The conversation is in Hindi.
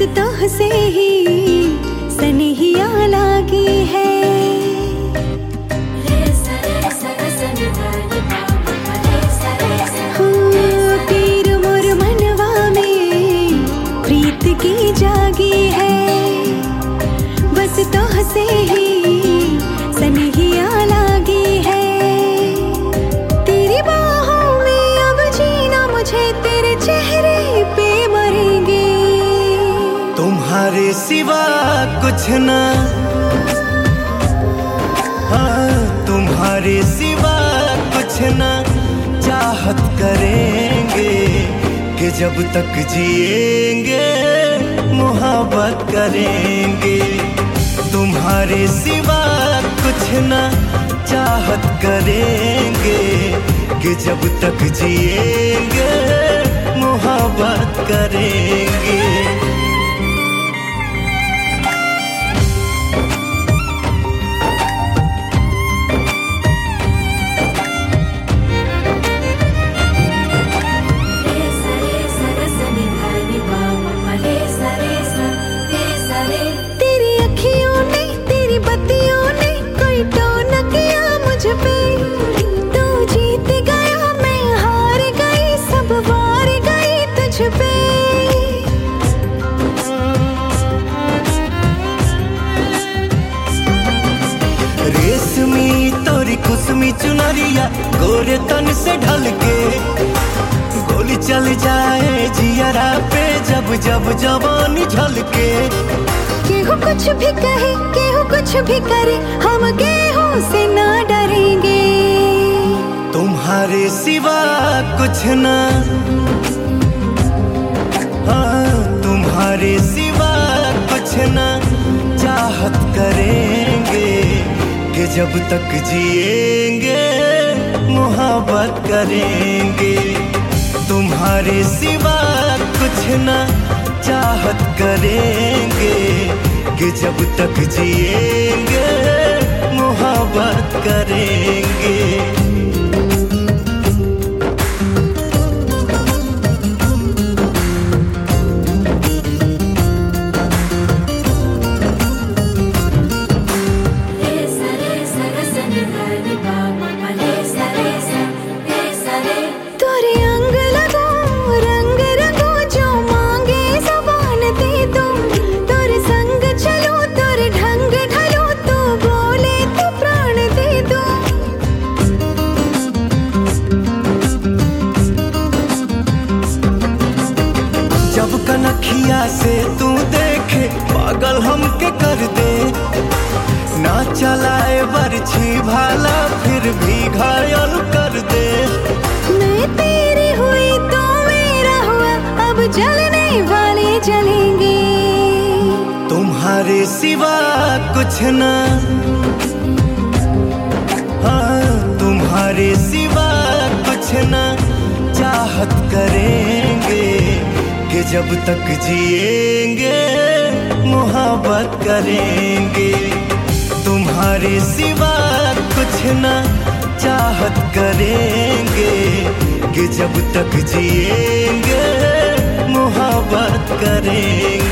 तुझसे ही सनहिया लागी है। पीर मोर मनवा में प्रीत की जागी है। बस तुझसे ही सनहिया लागी है। तेरी बाहों में अब जीना मुझे, तेरे चेहरे पे मरेंगे। तुम्हारे सिवा कुछ ना, हाँ तुम्हारे सिवा कुछ ना चाहत करेंगे कि जब तक जिएंगे मोहब्बत करेंगे। तुम्हारे सिवा कुछ ना चाहत करेंगे कि जब तक जिएंगे मोहब्बत करेंगे। तेरी अखियों ने, तेरी बत्तियों ने कोई टोन किया मुझ पे। तू जीत गया मैं हार गई, सब वार गई तुझ पे। रेशमी तोरी कुसमी चुनरिया गोरे तन से ढल के, गोली चल जाए जियरा पे जब जब जवानी झलके। केहू कुछ भी कहे, केहू कुछ भी करे, हम गेहूं से ना डरेंगे। तुम्हारे सिवा कुछ ना, हाँ तुम्हारे सिवा कुछ ना चाहत करेंगे कि जब तक जिएंगे मोहब्बत करेंगे। तुम्हारे सिवा कुछ ना चाहत करेंगे कि जब तक जिएंगे मोहब्बत करेंगे। जब कनखिया से तू देखे पागल हमके कर दे, ना चलाए बरछी भाला फिर भी घायल कर दे। मैं तेरी हुई तो मेरा हुआ, अब जलने वाले जलेंगे। तुम्हारे सिवा कुछ ना, हाँ तुम्हारे सिवा कुछ ना चाहत करेंगे कि जब तक जिएंगे मोहब्बत करेंगे। तुम्हारे सिवा कुछ ना चाहत करेंगे कि जब तक जिएंगे मोहब्बत करेंगे।